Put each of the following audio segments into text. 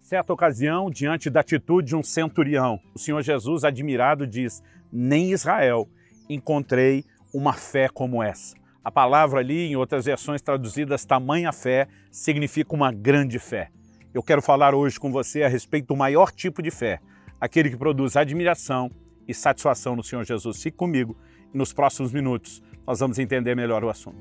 Certa ocasião, diante da atitude de um centurião, o Senhor Jesus, admirado, diz: nem em Israel encontrei uma fé como essa. A palavra ali, em outras versões traduzidas, tamanha fé, significa uma grande fé. Eu quero falar hoje com você a respeito do maior tipo de fé, aquele que produz admiração e satisfação no Senhor Jesus. Fique comigo e nos próximos minutos nós vamos entender melhor o assunto.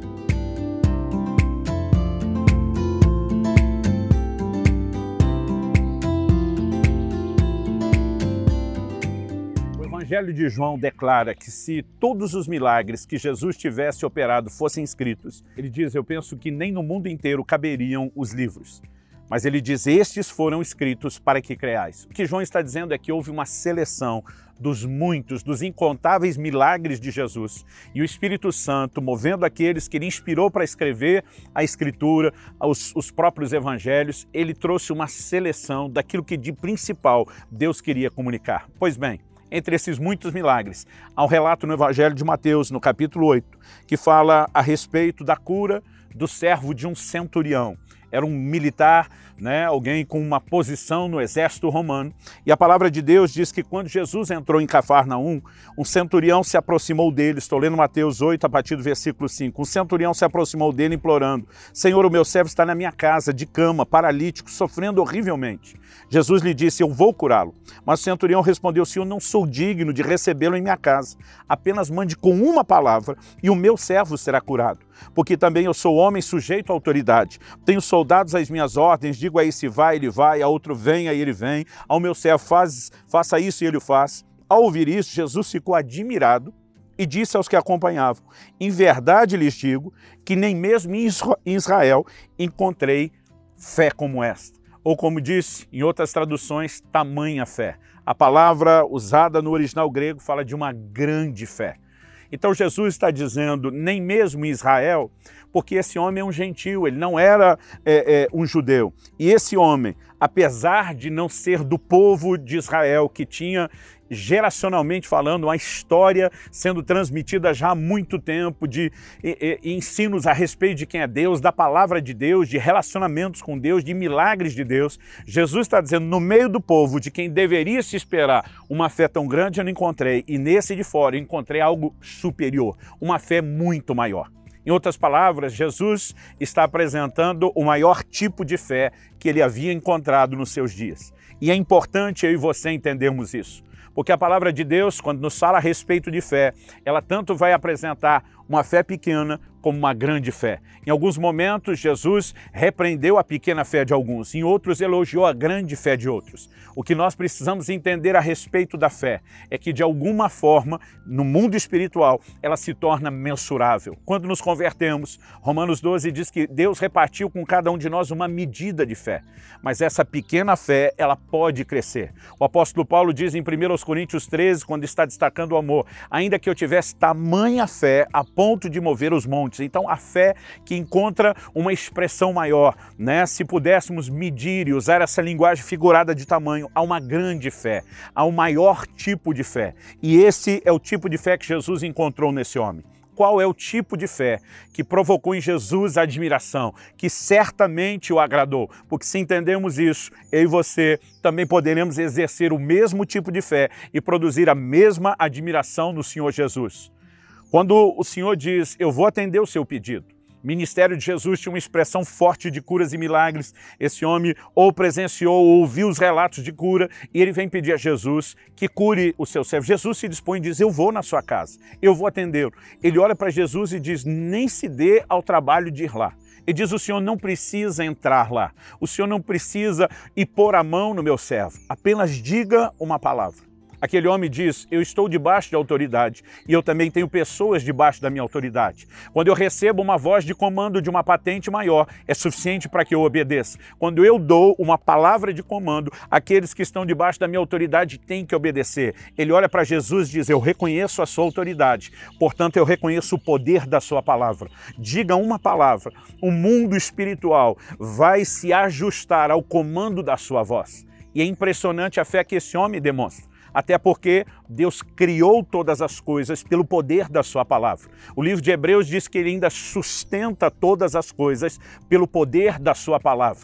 O Evangelho de João declara que se todos os milagres que Jesus tivesse operado fossem escritos, ele diz, eu penso que nem no mundo inteiro caberiam os livros. Mas ele diz, estes foram escritos para que creais. O que João está dizendo é que houve uma seleção dos muitos, dos incontáveis milagres de Jesus. E o Espírito Santo, movendo aqueles que ele inspirou para escrever a Escritura, os próprios Evangelhos, ele trouxe uma seleção daquilo que de principal Deus queria comunicar. Pois bem, entre esses muitos milagres, há um relato no Evangelho de Mateus, no capítulo 8, que fala a respeito da cura do servo de um centurião. Era um militar, alguém com uma posição no exército romano. E a palavra de Deus diz que quando Jesus entrou em Cafarnaum, um centurião se aproximou dele, estou lendo Mateus 8, a partir do versículo 5. Um centurião se aproximou dele implorando, Senhor, o meu servo está na minha casa, de cama, paralítico, sofrendo horrivelmente. Jesus lhe disse, eu vou curá-lo. Mas o centurião respondeu, Senhor, não sou digno de recebê-lo em minha casa. Apenas mande com uma palavra e o meu servo será curado. Porque também eu sou homem sujeito à autoridade. Tenho soldados às minhas ordens, digo a esse vai, ele vai, a outro vem, aí ele vem. Ao meu servo faça isso e ele o faz. Ao ouvir isso, Jesus ficou admirado e disse aos que acompanhavam, em verdade lhes digo que nem mesmo em Israel encontrei fé como esta. Ou como disse em outras traduções, tamanha fé. A palavra usada no original grego fala de uma grande fé. Então Jesus está dizendo, nem mesmo em Israel, porque esse homem é um gentio, ele não era um judeu. E esse homem, apesar de não ser do povo de Israel, que tinha, geracionalmente falando, uma história sendo transmitida já há muito tempo, de ensinos a respeito de quem é Deus, da palavra de Deus, de relacionamentos com Deus, de milagres de Deus, Jesus está dizendo, no meio do povo, de quem deveria se esperar uma fé tão grande, eu não encontrei. E nesse de fora eu encontrei algo superior, uma fé muito maior. Em outras palavras, Jesus está apresentando o maior tipo de fé que ele havia encontrado nos seus dias. E é importante eu e você entendermos isso. Porque a palavra de Deus, quando nos fala a respeito de fé, ela tanto vai apresentar uma fé pequena como uma grande fé. Em alguns momentos, Jesus repreendeu a pequena fé de alguns, em outros elogiou a grande fé de outros. O que nós precisamos entender a respeito da fé é que, de alguma forma, no mundo espiritual, ela se torna mensurável. Quando nos convertemos, Romanos 12 diz que Deus repartiu com cada um de nós uma medida de fé. Mas essa pequena fé, ela pode crescer. O apóstolo Paulo diz em 1 Coríntios 13, quando está destacando o amor, ainda que eu tivesse tamanha fé a ponto de mover os montes. Então, a fé que encontra uma expressão maior, Se pudéssemos medir e usar essa linguagem figurada de tamanho, há uma grande fé, há um maior tipo de fé. E esse é o tipo de fé que Jesus encontrou nesse homem. Qual é o tipo de fé que provocou em Jesus a admiração, que certamente o agradou? Porque se entendemos isso, eu e você também poderemos exercer o mesmo tipo de fé e produzir a mesma admiração no Senhor Jesus. Quando o Senhor diz, eu vou atender o seu pedido, o ministério de Jesus tinha uma expressão forte de curas e milagres. Esse homem ou presenciou ou ouviu os relatos de cura e ele vem pedir a Jesus que cure o seu servo. Jesus se dispõe e diz, eu vou na sua casa, eu vou atendê-lo. Ele olha para Jesus e diz, nem se dê ao trabalho de ir lá. Ele diz, o Senhor não precisa entrar lá, o Senhor não precisa ir pôr a mão no meu servo, apenas diga uma palavra. Aquele homem diz, eu estou debaixo de autoridade e eu também tenho pessoas debaixo da minha autoridade. Quando eu recebo uma voz de comando de uma patente maior, é suficiente para que eu obedeça. Quando eu dou uma palavra de comando, aqueles que estão debaixo da minha autoridade têm que obedecer. Ele olha para Jesus e diz, eu reconheço a sua autoridade, portanto eu reconheço o poder da sua palavra. Diga uma palavra, o mundo espiritual vai se ajustar ao comando da sua voz. E é impressionante a fé que esse homem demonstra. Até porque Deus criou todas as coisas pelo poder da sua palavra. O livro de Hebreus diz que ele ainda sustenta todas as coisas pelo poder da sua palavra.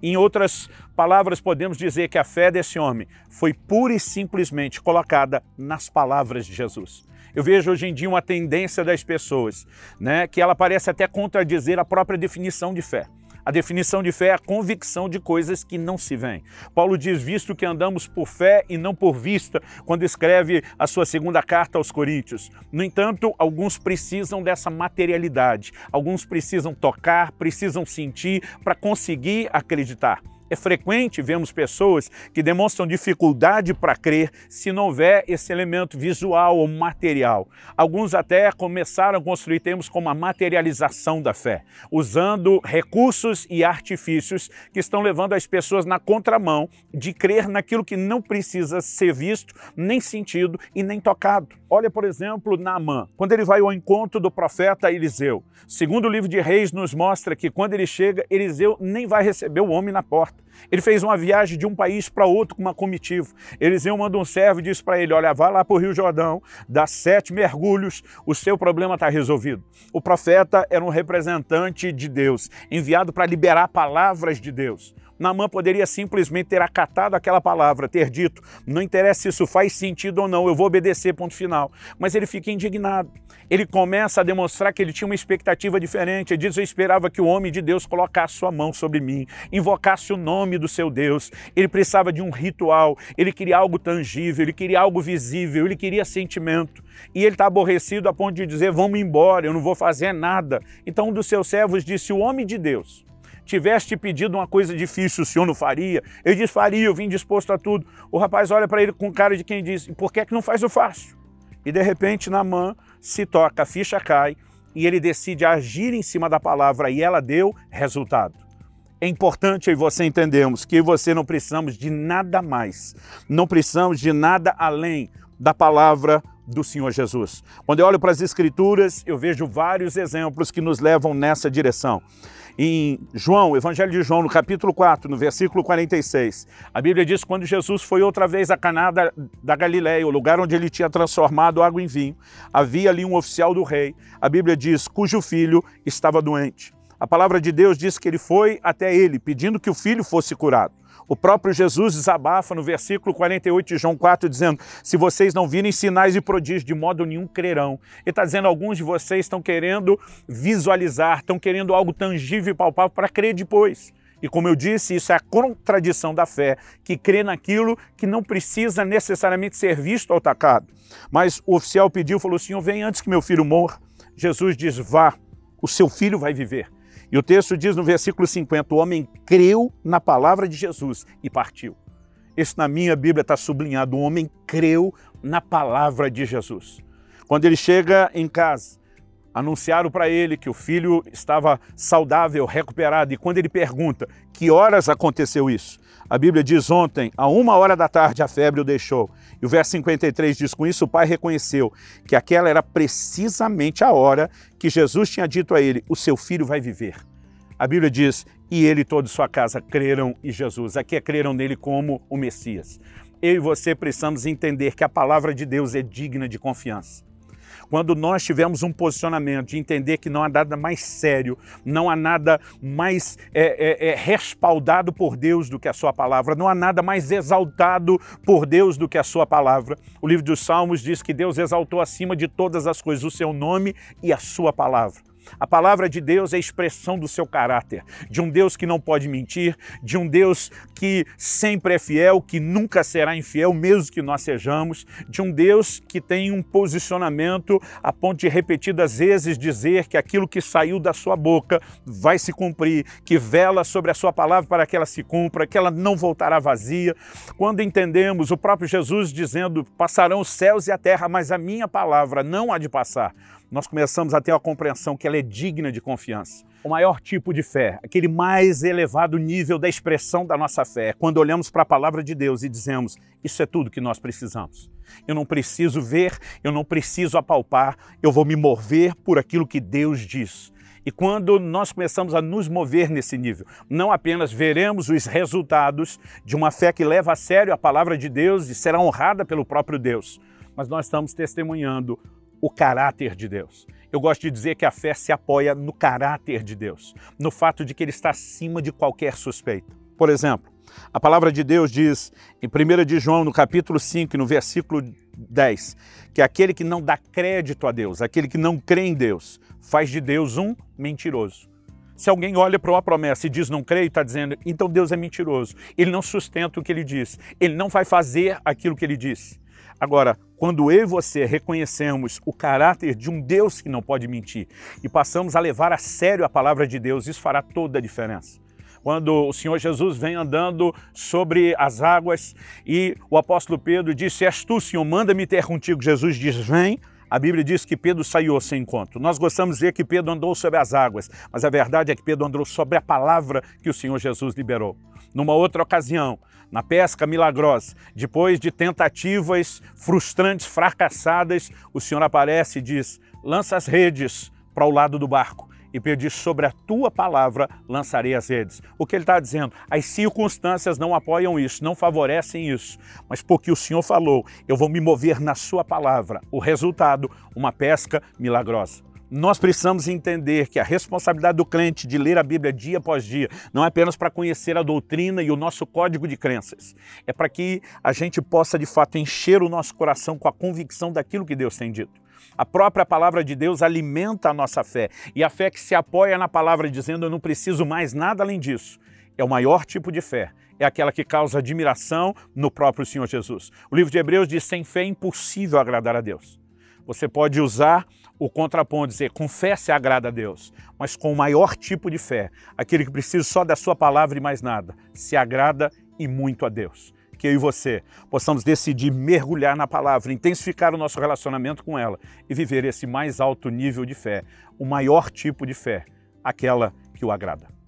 Em outras palavras, podemos dizer que a fé desse homem foi pura e simplesmente colocada nas palavras de Jesus. Eu vejo hoje em dia uma tendência das pessoas, né, que ela parece até contradizer a própria definição de fé. A definição de fé é a convicção de coisas que não se veem. Paulo diz, visto que andamos por fé e não por vista, quando escreve a sua segunda carta aos Coríntios. No entanto, alguns precisam dessa materialidade. Alguns precisam tocar, precisam sentir para conseguir acreditar. É frequente vermos pessoas que demonstram dificuldade para crer se não houver esse elemento visual ou material. Alguns até começaram a construir termos como a materialização da fé, usando recursos e artifícios que estão levando as pessoas na contramão de crer naquilo que não precisa ser visto, nem sentido e nem tocado. Olha, por exemplo, Naamã, quando ele vai ao encontro do profeta Eliseu. Segundo o livro de Reis nos mostra que quando ele chega, Eliseu nem vai receber o homem na porta. Ele fez uma viagem de um país para outro com uma comitiva. Eliseu manda um servo e diz para ele, olha, vai lá para o Rio Jordão, dá 7 mergulhos, o seu problema está resolvido. O profeta era um representante de Deus, enviado para liberar palavras de Deus. Naamã poderia simplesmente ter acatado aquela palavra, ter dito, não interessa se isso faz sentido ou não, eu vou obedecer, ponto final. Mas ele fica indignado. Ele começa a demonstrar que ele tinha uma expectativa diferente. Ele diz, eu esperava que o homem de Deus colocasse sua mão sobre mim, invocasse o nome do seu Deus. Ele precisava de um ritual, ele queria algo tangível, ele queria algo visível, ele queria sentimento. E ele está aborrecido a ponto de dizer, vamos embora, eu não vou fazer nada. Então um dos seus servos disse, o homem de Deus tivesse te pedido uma coisa difícil, o senhor não faria? Ele diz, faria, eu vim disposto a tudo. O rapaz olha para ele com cara de quem diz, por que é que não faz o fácil? E de repente Naamã se toca, a ficha cai e ele decide agir em cima da palavra e ela deu resultado. É importante eu e você entendermos que eu e você não precisamos de nada mais, não precisamos de nada além da palavra do Senhor Jesus. Quando eu olho para as Escrituras, eu vejo vários exemplos que nos levam nessa direção. Em João, Evangelho de João, no capítulo 4, no versículo 46, a Bíblia diz que quando Jesus foi outra vez a Caná da Galileia, o lugar onde ele tinha transformado água em vinho, havia ali um oficial do rei, a Bíblia diz, cujo filho estava doente. A palavra de Deus diz que ele foi até ele, pedindo que o filho fosse curado. O próprio Jesus desabafa no versículo 48 de João 4, dizendo, se vocês não virem sinais e prodígios, de modo nenhum crerão. Ele está dizendo, alguns de vocês estão querendo visualizar, estão querendo algo tangível e palpável para crer depois. E como eu disse, isso é a contradição da fé, que crê naquilo que não precisa necessariamente ser visto ou tocado. Mas o oficial pediu, falou, Senhor, vem antes que meu filho morra. Jesus diz, vá, o seu filho vai viver. E o texto diz no versículo 50, o homem creu na palavra de Jesus e partiu. Isso na minha Bíblia está sublinhado, o homem creu na palavra de Jesus. Quando ele chega em casa, anunciaram para ele que o filho estava saudável, recuperado, e quando ele pergunta, que horas aconteceu isso? A Bíblia diz ontem, a 1h da tarde, a febre o deixou. E o verso 53 diz, com isso o pai reconheceu que aquela era precisamente a hora que Jesus tinha dito a ele, o seu filho vai viver. A Bíblia diz, e ele e toda sua casa creram em Jesus. Aqui creram nele como o Messias. Eu e você precisamos entender que a palavra de Deus é digna de confiança. Quando nós tivermos um posicionamento de entender que não há nada mais sério, não há nada mais respaldado por Deus do que a sua palavra, não há nada mais exaltado por Deus do que a sua palavra. O livro dos Salmos diz que Deus exaltou acima de todas as coisas o seu nome e a sua palavra. A palavra de Deus é a expressão do seu caráter, de um Deus que não pode mentir, de um Deus que sempre é fiel, que nunca será infiel, mesmo que nós sejamos, de um Deus que tem um posicionamento a ponto de repetidas vezes dizer que aquilo que saiu da sua boca vai se cumprir, que vela sobre a sua palavra para que ela se cumpra, que ela não voltará vazia. Quando entendemos o próprio Jesus dizendo, passarão os céus e a terra, mas a minha palavra não há de passar, nós começamos a ter a compreensão que ela é digna de confiança. O maior tipo de fé, aquele mais elevado nível da expressão da nossa fé, é quando olhamos para a palavra de Deus e dizemos, isso é tudo que nós precisamos. Eu não preciso ver, eu não preciso apalpar, eu vou me mover por aquilo que Deus diz. E quando nós começamos a nos mover nesse nível, não apenas veremos os resultados de uma fé que leva a sério a palavra de Deus e será honrada pelo próprio Deus, mas nós estamos testemunhando o caráter de Deus. Eu gosto de dizer que a fé se apoia no caráter de Deus, no fato de que ele está acima de qualquer suspeita. Por exemplo, a palavra de Deus diz em 1 de João, no capítulo 5, no versículo 10, que aquele que não dá crédito a Deus, aquele que não crê em Deus, faz de Deus um mentiroso. Se alguém olha para uma promessa e diz não creio, está dizendo, então Deus é mentiroso. Ele não sustenta o que ele diz. Ele não vai fazer aquilo que ele disse. Agora, quando eu e você reconhecemos o caráter de um Deus que não pode mentir e passamos a levar a sério a palavra de Deus, isso fará toda a diferença. Quando o Senhor Jesus vem andando sobre as águas e o apóstolo Pedro disse, és tu, Senhor, manda-me ter contigo. Jesus diz, vem. A Bíblia diz que Pedro saiu ao seu encontro. Nós gostamos de dizer que Pedro andou sobre as águas, mas a verdade é que Pedro andou sobre a palavra que o Senhor Jesus liberou. Numa outra ocasião, na pesca milagrosa, depois de tentativas frustrantes, fracassadas, o Senhor aparece e diz, lança as redes para o lado do barco. E Pedro diz, sobre a tua palavra lançarei as redes. O que ele está dizendo? As circunstâncias não apoiam isso, não favorecem isso. Mas porque o Senhor falou, eu vou me mover na sua palavra. O resultado, uma pesca milagrosa. Nós precisamos entender que a responsabilidade do crente de ler a Bíblia dia após dia não é apenas para conhecer a doutrina e o nosso código de crenças. É para que a gente possa, de fato, encher o nosso coração com a convicção daquilo que Deus tem dito. A própria palavra de Deus alimenta a nossa fé. E a fé que se apoia na palavra dizendo eu não preciso mais nada além disso. É o maior tipo de fé. É aquela que causa admiração no próprio Senhor Jesus. O livro de Hebreus diz, sem fé é impossível agradar a Deus. Você pode usar o contraponto, dizer, confesse e agrada a Deus, mas com o maior tipo de fé, aquele que precisa só da sua palavra e mais nada, se agrada e muito a Deus. Que eu e você possamos decidir mergulhar na palavra, intensificar o nosso relacionamento com ela e viver esse mais alto nível de fé, o maior tipo de fé, aquela que o agrada.